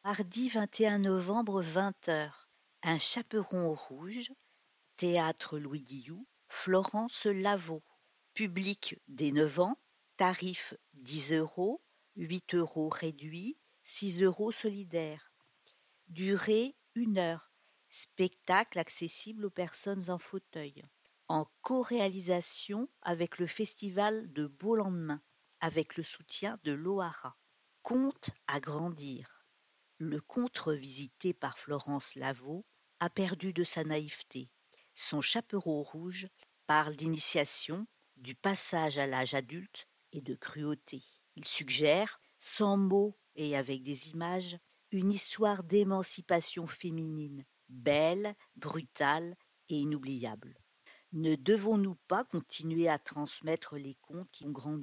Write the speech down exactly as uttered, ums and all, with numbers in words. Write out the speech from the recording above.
Mardi vingt et un novembre, vingt heures. Un chaperon au rouge, Théâtre Louis Guilloux, Florence Lavaux. Public dès neuf ans, tarif dix euros, huit euros réduits, six euros solidaires. Durée une heure. Spectacle accessible aux personnes en fauteuil. En co-réalisation avec le Festival de Beau Lendemain, avec le soutien de l'O-H-R A. Conte à grandir. Le conte revisité par Florence Lavaux a perdu de sa naïveté. Son chaperon rouge parle d'initiation, du passage à l'âge adulte et de cruauté. Il suggère, sans mots et avec des images, une histoire d'émancipation féminine, belle, brutale et inoubliable. Ne devons-nous pas continuer à transmettre les contes qui vont grandir ?